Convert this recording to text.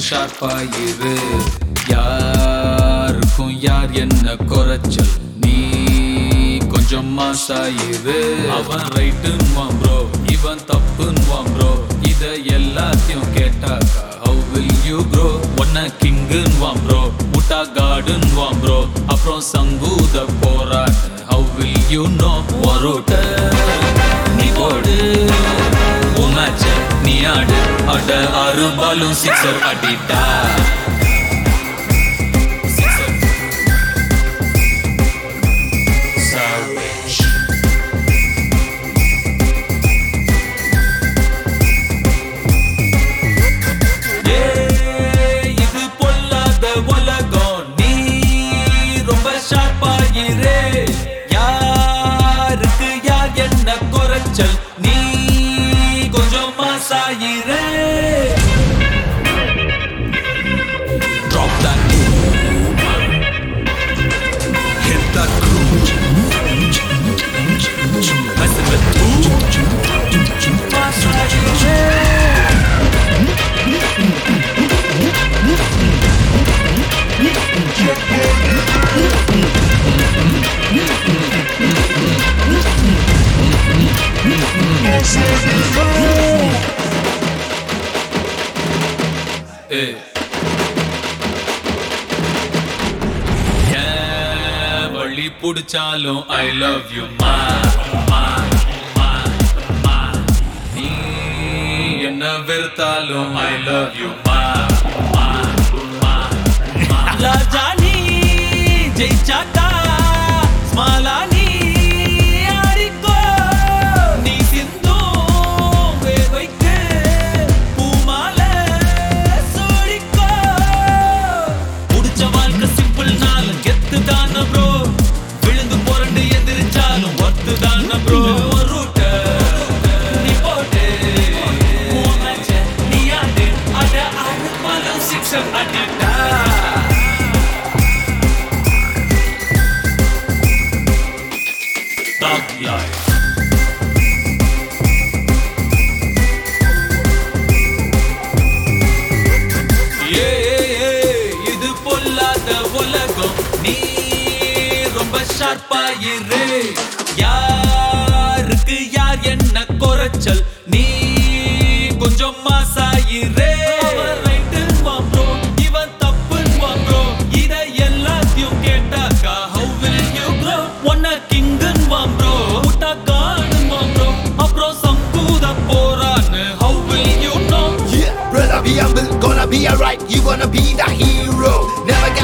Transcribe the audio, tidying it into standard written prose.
ஷார்ப்பா இரு. யாருக்கும் யார் என்ன குறைச்சல், நீ கொஞ்சம் மாசாயிரு. அவன் ரைட்டுன்னுவான் ப்ரோ, இவன் தப்புன்னுவான் ப்ரோ. இத எல்லாத்தையும் கேட்டாக்கா how will you grow? ஒன்ன கிங்குன்னுவான் ப்ரோ, முட்டா காடுன்னுவான் ப்ரோ. அப்புறம் சங்கூத போராட்ட how will you know? ஒருட்ட நீ போடு, உன் மேட்ச நீ ஆடு. அட 6 பாலும் சிக்ஸர் அடிட்டா. இது பொல்லாத உலகம், நீ ரொம்ப ஷார்ப்பாயிரே. யாருக்கு யார் என்ன குறைச்சல், நீ கொஞ்சம் மாசாயிரே. Drop that groove, hit that groove, messing with groove, masayiре. வழி புடிச்சாலும் I love you ma. நீ என்ன வெறுத்தாலும் I love you ma. ராஜா நீ ஜெயிச்சாக்கா ஸ்மாலா நீ ஆடிக்கோ. நீ சிந்தும் வேர்வைக்கு பூமால சோடிக்கோ. புடிச்ச வாழ்க்கை சிம்பிள் நாளும் கெத்து தான ப்ரோ. விழுந்து புரண்டு எதிர்ச்சாலும் ஒத்து தான ப்ரோ. ரூட்ட நீ போட்டு, உன் மேட்ச நீ ஆடு. அட 6 பாலும் சிக்ஸர் அடிட்டா. Life. இது பொல்லாத உலகம், நீ ரொம்ப ஷார்ப்பாயிரு. யாருக்கு யார் என்ன குறைச்சல், நீ கொஞ்சம் மாசாயிரே. அவன் ரைட்டுன்னுவான் ப்ரோ, இவன் தப்புன்னுவான் ப்ரோ. இத எல்லாத்தையும் கேட்டாக்கா how will you grow? ஒன்ன கிங்குன்னுவான் ப்ரோ, முட்டா காடுன்னுவான் ப்ரோ. அப்புறம் சங்கூத போரான்னு how will you know? Yeah, brother, be humble, gonna be alright. You gonna be the hero. Never